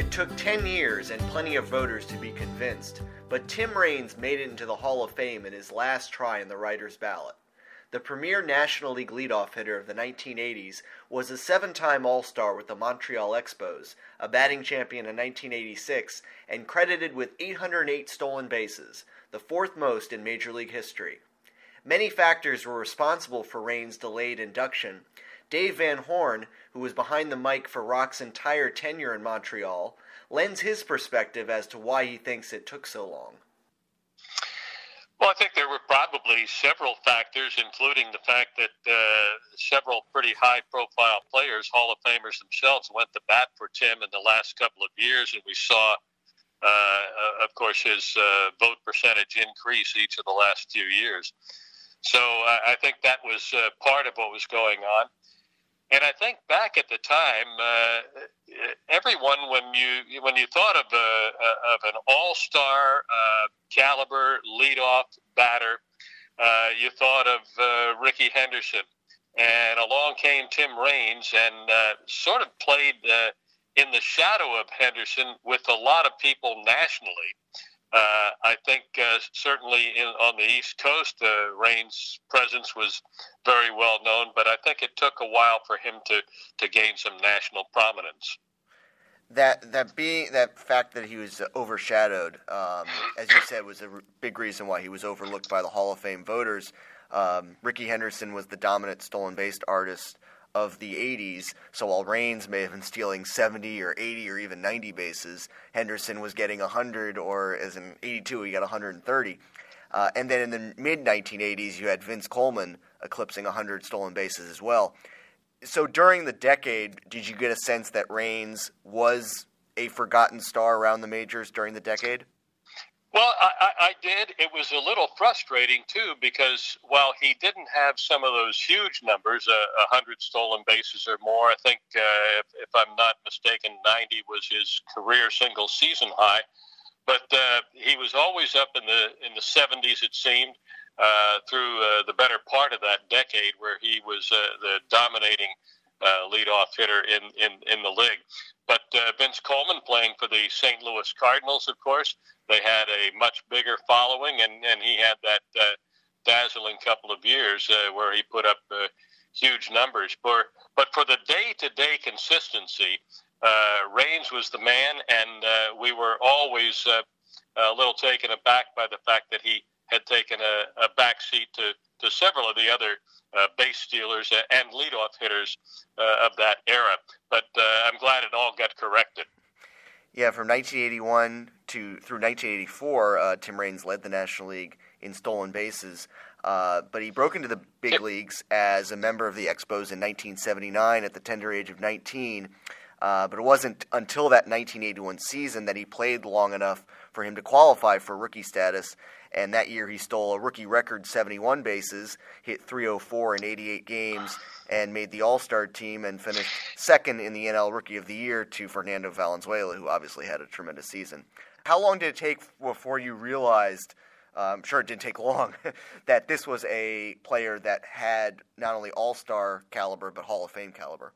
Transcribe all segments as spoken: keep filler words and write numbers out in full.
It took ten years and plenty of voters to be convinced, but Tim Raines made it into the Hall of Fame in his last try in the writer's ballot. The premier National League leadoff hitter of the nineteen eighties was a seven-time All-Star with the Montreal Expos, a batting champion in nineteen eighty-six, and credited with eight hundred eight stolen bases, the fourth most in Major League history. Many factors were responsible for Raines' delayed induction. Dave Van Horn, who was behind the mic for Rock's entire tenure in Montreal, lends his perspective as to why he thinks it took so long. Well, I think there were probably several factors, including the fact that uh, several pretty high-profile players, Hall of Famers themselves, went to bat for Tim in the last couple of years, and we saw, uh, of course, his uh, vote percentage increase each of the last few years. So uh, I think that was uh, part of what was going on. And I think back at the time, uh, everyone, when you when you thought of a, of an all-star uh, caliber leadoff batter, uh, you thought of uh, Rickey Henderson, and along came Tim Raines, and uh, sort of played uh, in the shadow of Henderson with a lot of people nationally. Uh, I think uh, certainly in, on the East Coast, uh, Raines' presence was very well known, but I think it took a while for him to, to gain some national prominence. That that being that fact that he was overshadowed, um, as you said, was a r- big reason why he was overlooked by the Hall of Fame voters. Um, Rickey Henderson was the dominant stolen base artist of the eighties, so while Raines may have been stealing seventy or eighty or even ninety bases, Henderson was getting one hundred, or as in eighty-two, he got one hundred thirty. Uh, and then in the mid nineteen eighties, you had Vince Coleman eclipsing one hundred stolen bases as well. So during the decade, did you get a sense that Raines was a forgotten star around the majors during the decade? Well, I, I, I did. It was a little frustrating, too, because while he didn't have some of those huge numbers, uh, one hundred stolen bases or more, I think, uh, if, if I'm not mistaken, ninety was his career single-season high. But uh, he was always up in the in the seventies, it seemed, uh, through uh, the better part of that decade, where he was uh, the dominating uh, leadoff hitter in, in, in the league. But uh, Vince Coleman, playing for the Saint Louis Cardinals, of course, they had a much bigger following, and, and he had that uh, dazzling couple of years uh, where he put up uh, huge numbers. For, but for the day-to-day consistency, uh, Raines was the man, and uh, we were always uh, a little taken aback by the fact that he had taken a, a backseat to, to several of the other uh, base stealers and leadoff hitters uh, of that era. But uh, I'm glad it all got corrected. Yeah, from nineteen eighty-one to through nineteen eighty-four, uh, Tim Raines led the National League in stolen bases, uh, but he broke into the big yep. leagues as a member of the Expos in nineteen seventy-nine at the tender age of nineteen. Uh, but it wasn't until that nineteen eighty-one season that he played long enough for him to qualify for rookie status, and that year he stole a rookie record seventy-one bases, hit three oh four in eighty-eight games, and made the All-Star team and finished second in the N L Rookie of the Year to Fernando Valenzuela, who obviously had a tremendous season. How long did it take before you realized, uh, I'm sure it didn't take long, that this was a player that had not only All-Star caliber but Hall of Fame caliber?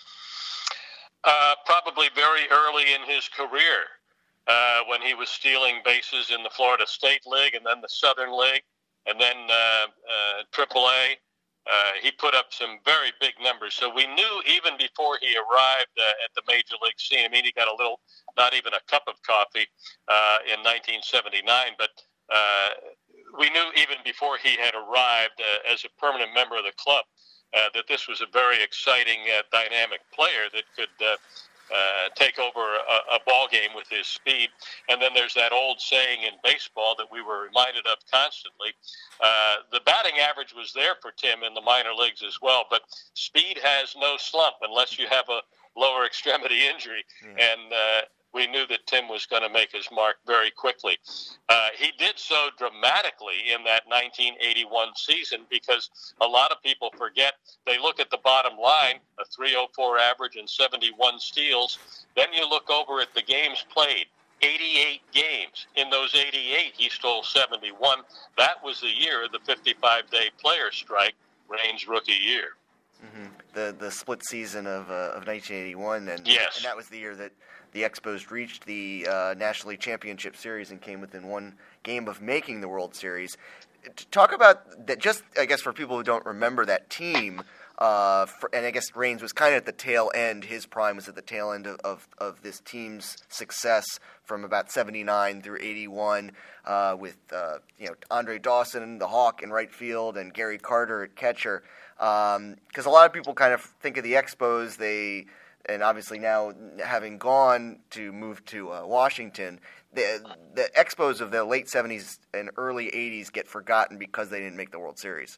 Uh, probably very early in his career, uh, when he was stealing bases in the Florida State League and then the Southern League and then uh, uh, triple A. Uh, he put up some very big numbers. So we knew even before he arrived uh, at the major league scene, I mean, he got a little, not even a cup of coffee uh, in nineteen seventy-nine, but uh, we knew even before he had arrived uh, as a permanent member of the club uh, that this was a very exciting, uh, dynamic player that could uh, uh, take over a, a ball game with his speed. And then there's that old saying in baseball that we were reminded of constantly. Uh, the batting average was there for Tim in the minor leagues as well, but speed has no slump unless you have a lower extremity injury. Mm. And uh, we knew that Tim was going to make his mark very quickly. Uh, he did so dramatically in that nineteen eighty-one season because a lot of people forget. They look at the bottom line, a three oh four average and seventy-one steals. Then you look over at the games played, eighty-eight games. In those eighty-eight, he stole seventy-one. That was the year of the fifty-five day player strike, Raines' rookie year. Mm-hmm. The the split season of uh, of nineteen eighty-one, and yes. and that was the year that the Expos reached the uh, National League Championship Series and came within one game of making the World Series. To talk about that, just I guess for people who don't remember that team, uh, for, and I guess Raines was kind of at the tail end. His prime was at the tail end of, of, of this team's success from about seventy-nine through eighty-one, uh, with uh, you know Andre Dawson, the Hawk, in right field, and Gary Carter at catcher. Because um, a lot of people kind of think of the Expos, they and obviously now having gone to move to uh, Washington, the the Expos of the late seventies and early eighties get forgotten because they didn't make the World Series.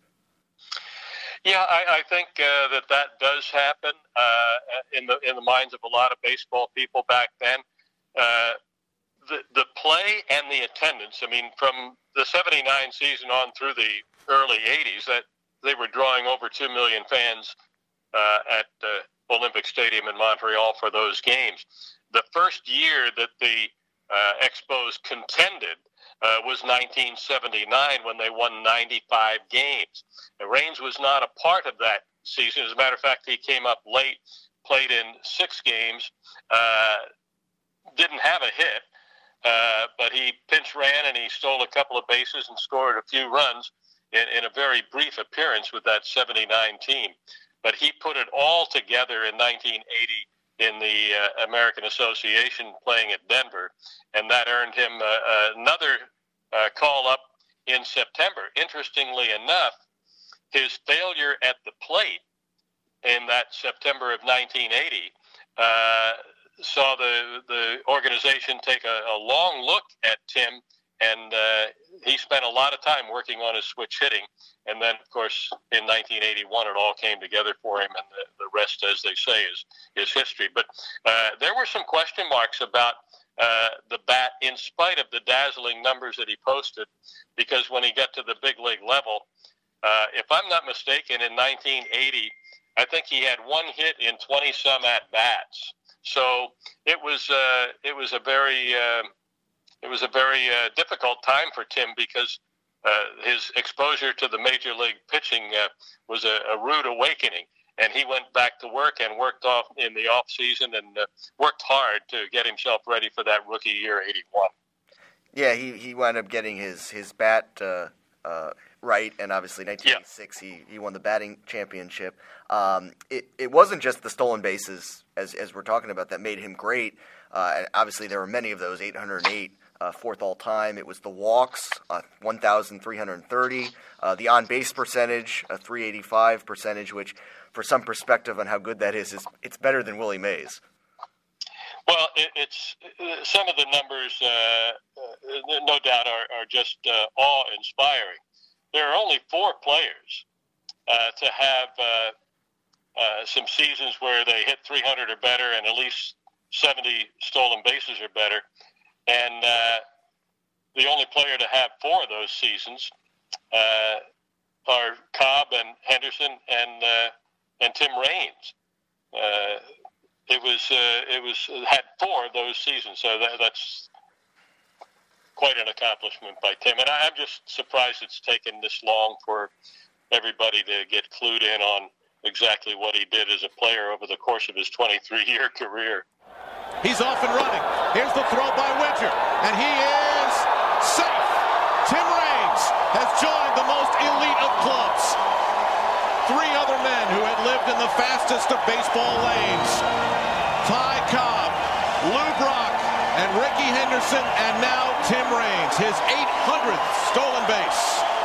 Yeah, I, I think uh, that that does happen uh, in the in the minds of a lot of baseball people back then. Uh, the the play and the attendance. I mean, from the seventy-nine season on through the early eighties, that they were drawing over two million fans uh, at uh, Olympic Stadium in Montreal for those games. The first year that the uh, Expos contended uh, was nineteen seventy-nine, when they won ninety-five games. And Raines was not a part of that season. As a matter of fact, he came up late, played in six games, uh, didn't have a hit, uh, but he pinch ran and he stole a couple of bases and scored a few runs in, in a very brief appearance with that seventy-nine team. But he put it all together in nineteen eighty in the uh, American Association, playing at Denver, and that earned him uh, another uh, call-up in September. Interestingly enough, his failure at the plate in that September of nineteen eighty uh, saw the, the organization take a, a long look at Tim, and uh, he spent a lot of time working on his switch hitting. And then, of course, in nineteen eighty-one, it all came together for him, and the, the rest, as they say, is, is history. But uh, there were some question marks about uh, the bat, in spite of the dazzling numbers that he posted, because when he got to the big league level, uh, if I'm not mistaken, in nineteen eighty, I think he had one hit in twenty-some at-bats. So it was uh, it was a very uh, it was a very uh, difficult time for Tim, because Uh, his exposure to the major league pitching uh, was a, a rude awakening, and he went back to work and worked off in the off season and uh, worked hard to get himself ready for that rookie year, eighty-one. Yeah, he, he wound up getting his his bat uh, uh, right, and obviously nineteen eighty-six yeah. he, he won the batting championship. Um, it it wasn't just the stolen bases, as as we're talking about, that made him great. Uh, and obviously there were many of those, eight hundred eight. Uh, fourth all-time. It was the walks, uh, one thousand three hundred thirty. Uh, the on-base percentage, a three eighty-five percentage, which, for some perspective on how good that is, is it's better than Willie Mays. Well, it, it's uh, some of the numbers, uh, uh, no doubt, are, are just uh, awe-inspiring. There are only four players uh, to have uh, uh, some seasons where they hit three hundred or better, and at least seventy stolen bases or better. And uh, the only player to have four of those seasons uh, are Cobb and Henderson and uh, and Tim Raines. Uh, it was uh, it was it had four of those seasons, so that, that's quite an accomplishment by Tim. And I'm just surprised it's taken this long for everybody to get clued in on exactly what he did as a player over the course of his twenty-three year career. He's off and running. Here's the throw by Winter, and he is safe. Tim Raines has joined the most elite of clubs. Three other men who had lived in the fastest of baseball lanes. Ty Cobb, Lou Brock, and Rickey Henderson, and now Tim Raines, his eight hundredth stolen base.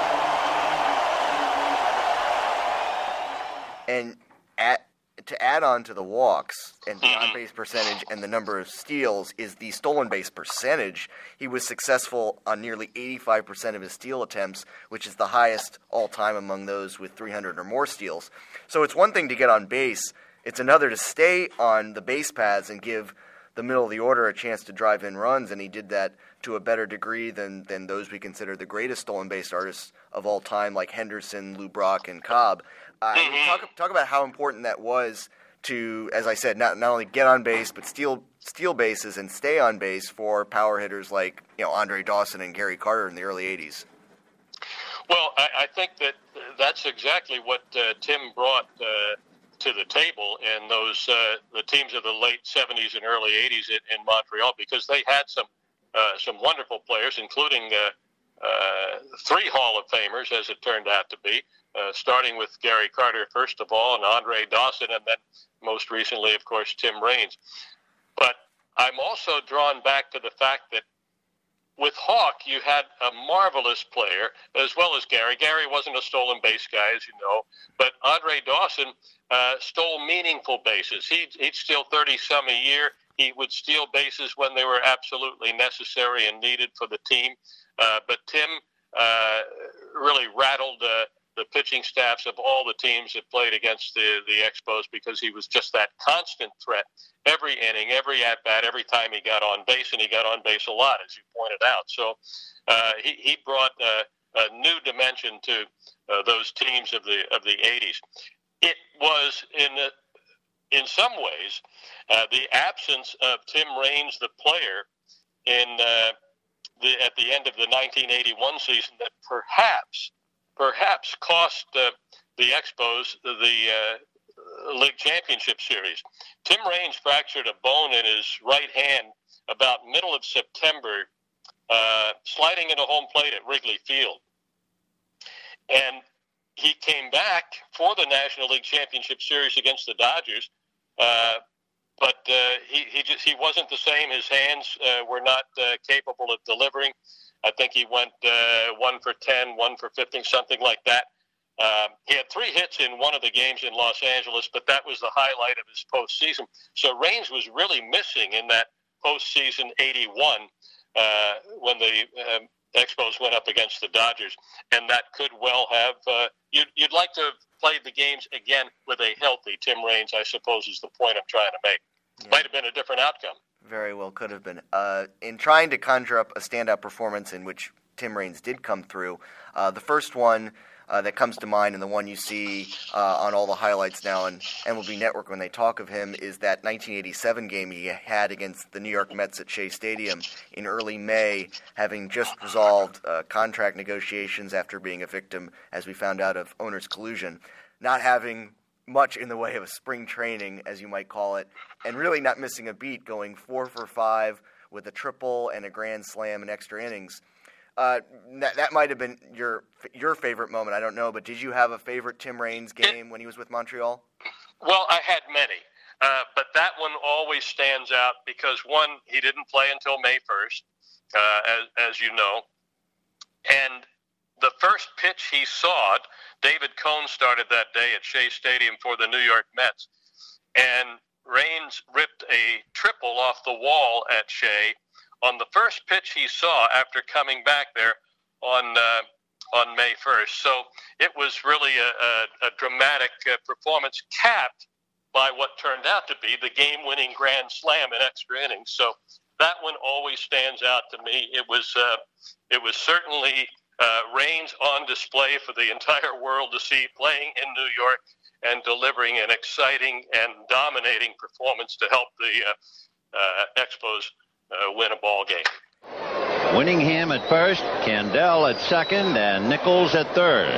And at to add on to the walks and the on-base percentage and the number of steals is the stolen base percentage. He was successful on nearly eighty-five percent of his steal attempts, which is the highest all-time among those with three hundred or more steals. So it's one thing to get on base. It's another to stay on the base paths and give the middle of the order a chance to drive in runs, and he did that to a better degree than, than those we consider the greatest stolen base artists of all time, like Henderson, Lou Brock, and Cobb. Uh, talk, talk about how important that was to, as I said, not not only get on base, but steal steal bases and stay on base for power hitters like you know Andre Dawson and Gary Carter in the early eighties. Well, I, I think that that's exactly what uh, Tim brought uh, to the table in those uh, the teams of the late seventies and early eighties in, in Montreal, because they had some uh, some wonderful players, including uh, uh, three Hall of Famers, as it turned out to be, uh, starting with Gary Carter first of all, and Andre Dawson, and then most recently, of course, Tim Raines. But I'm also drawn back to the fact that with Hawk, you had a marvelous player, as well as Gary. Gary wasn't a stolen base guy, as you know, but Andre Dawson uh, stole meaningful bases. He'd, he'd steal thirty-some a year. He would steal bases when they were absolutely necessary and needed for the team. Uh, but Tim uh, really rattled uh, the pitching staffs of all the teams that played against the, the Expos, because he was just that constant threat every inning, every at-bat, every time he got on base, and he got on base a lot, as you pointed out. So uh, he, he brought uh, a new dimension to uh, those teams of the of the eighties. It was, in the, in some ways, uh, the absence of Tim Raines, the player, in uh, the at the end of the nineteen eighty-one season that perhaps perhaps cost uh, the Expos the uh, League Championship Series. Tim Raines fractured a bone in his right hand about middle of September, uh, sliding into home plate at Wrigley Field. And he came back for the National League Championship Series against the Dodgers, uh, but uh, he, he just he wasn't the same. His hands uh, were not uh, capable of delivering. I think he went uh, one for ten, one for fifteen, something like that. Um, he had three hits in one of the games in Los Angeles, but that was the highlight of his postseason. So Raines was really missing in that postseason eighty-one uh, when the um, Expos went up against the Dodgers, and that could well have uh, you'd, you'd like to have played the games again with a healthy Tim Raines, I suppose, is the point I'm trying to make. Yeah. Might have been a different outcome. Very well could have been. Uh, in trying to conjure up a standout performance in which Tim Raines did come through, uh, the first one uh, that comes to mind, and the one you see uh, on all the highlights now on M L B Network when they talk of him, is that nineteen eighty-seven game he had against the New York Mets at Shea Stadium in early May, having just resolved uh, contract negotiations after being a victim, as we found out, of owners' collusion, not having much in the way of a spring training, as you might call it, and really not missing a beat, going four for five with a triple and a grand slam in extra innings. Uh, that, that might have been your your favorite moment. I don't know, but did you have a favorite Tim Raines game when he was with Montreal? Well, I had many, uh, but that one always stands out because, one, he didn't play until May first, uh, as, as you know, and the first pitch he saw, David Cone started that day at Shea Stadium for the New York Mets, and Raines ripped a triple off the wall at Shea on the first pitch he saw after coming back there on uh, on May first. So it was really a, a, a dramatic uh, performance, capped by what turned out to be the game-winning grand slam in extra innings. So that one always stands out to me. It was uh, it was certainly uh, Raines on display for the entire world to see, playing in New York and delivering an exciting and dominating performance to help the uh, uh, Expos Uh, win a ball game. Winningham at first, Candell at second, and Nichols at third.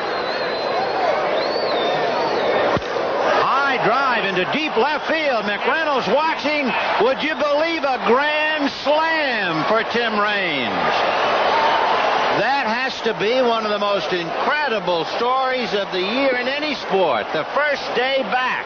High drive into deep left field. McReynolds watching. Would you believe a grand slam for Tim Raines? That has to be one of the most incredible stories of the year in any sport. The first day back.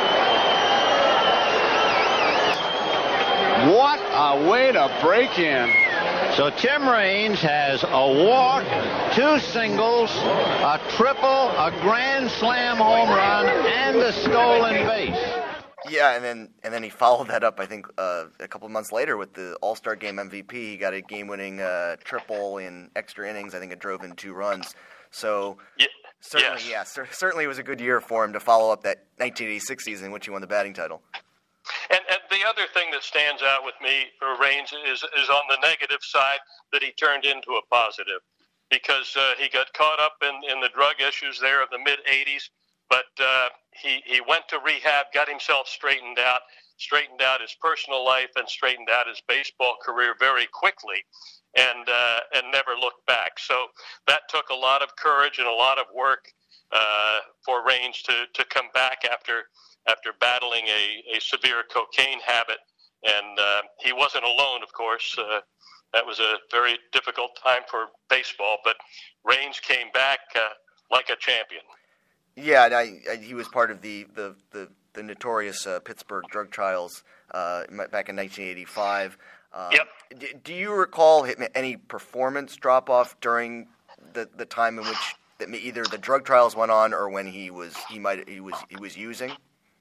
What a way to break in. So Tim Raines has a walk, two singles, a triple, a grand slam home run, and a stolen base. Yeah, and then and then he followed that up, I think, uh, a couple of months later with the All-Star Game M V P. He got a game-winning uh, triple in extra innings. I think it drove in two runs. So yeah. certainly, yes. yeah, cer- certainly it was a good year for him to follow up that nineteen eighty-six season in which he won the batting title. And, and the other thing that stands out with me for Raines is, is on the negative side, that he turned into a positive, because uh, he got caught up in, in the drug issues there of the mid-eighties, but uh, he, he went to rehab, got himself straightened out, straightened out his personal life, and straightened out his baseball career very quickly, and uh, and never looked back. So that took a lot of courage and a lot of work, uh, for Raines to, to come back after after battling a, a severe cocaine habit. And uh, he wasn't alone, of course. Uh, that was a very difficult time for baseball, but Raines came back uh, like a champion. Yeah, and I, I, he was part of the the the, the notorious uh, Pittsburgh drug trials uh, back in nineteen eighty-five. Uh, yep. D- do you recall any performance drop-off during the, the time in which that either the drug trials went on or when he was he might he was he was using?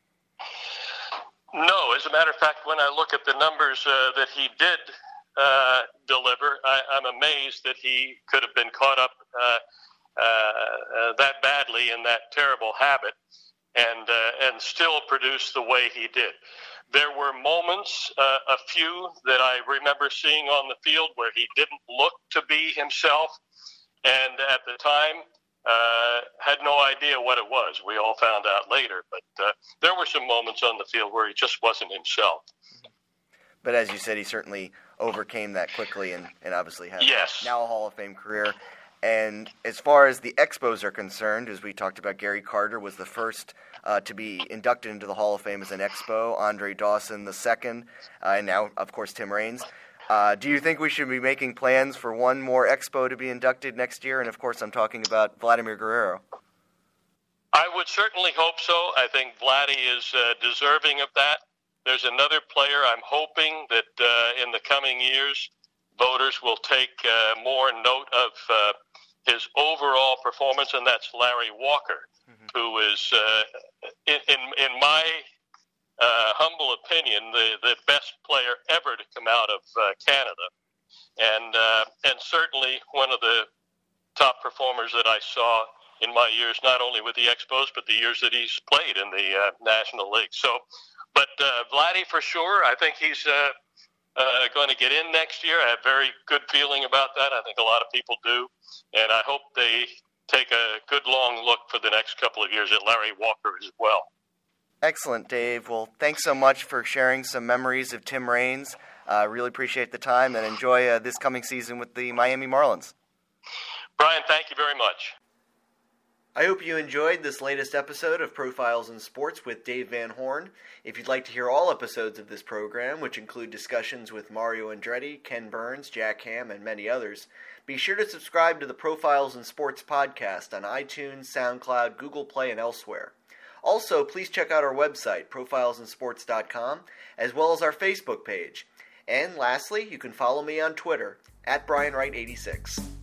No, as a matter of fact, when I look at the numbers uh, that he did uh, deliver, I, I'm amazed that he could have been caught up uh, uh, uh, that badly in that terrible habit and uh, and still produce the way he did. There were moments, uh, a few, that I remember seeing on the field where he didn't look to be himself, and at the time uh, had no idea what it was. We all found out later, but uh, there were some moments on the field where he just wasn't himself. But as you said, he certainly overcame that quickly and, and obviously has yes. now a Hall of Fame career. And as far as the Expos are concerned, as we talked about, Gary Carter was the first uh, to be inducted into the Hall of Fame as an Expo, Andre Dawson the second, uh, and now, of course, Tim Raines. Uh, do you think we should be making plans for one more Expo to be inducted next year? And, of course, I'm talking about Vladimir Guerrero. I would certainly hope so. I think Vladdy is uh, deserving of that. There's another player I'm hoping that uh, in the coming years voters will take uh, more note of uh, his overall performance, and that's Larry Walker, mm-hmm. who is, uh, in, in in my uh, humble opinion, the, the best player ever to come out of uh, Canada, and uh, and certainly one of the top performers that I saw in my years, not only with the Expos, but the years that he's played in the uh, National League. So, but uh, Vladdy for sure, I think he's uh, uh, going to get in next year. I have a very good feeling about that. I think a lot of people do. And I hope they take a good long look for the next couple of years at Larry Walker as well. Excellent, Dave. Well, thanks so much for sharing some memories of Tim Raines. I uh, really appreciate the time and enjoy uh, this coming season with the Miami Marlins. Brian, thank you very much. I hope you enjoyed this latest episode of Profiles in Sports with Dave Van Horn. If you'd like to hear all episodes of this program, which include discussions with Mario Andretti, Ken Burns, Jack Ham, and many others, be sure to subscribe to the Profiles in Sports podcast on iTunes, SoundCloud, Google Play, and elsewhere. Also, please check out our website, profiles in sports dot com, as well as our Facebook page. And lastly, you can follow me on Twitter, at Brian Wright eighty-six.